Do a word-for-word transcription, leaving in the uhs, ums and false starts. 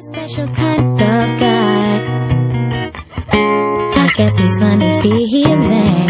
special kind of guy. I get these funny feelings.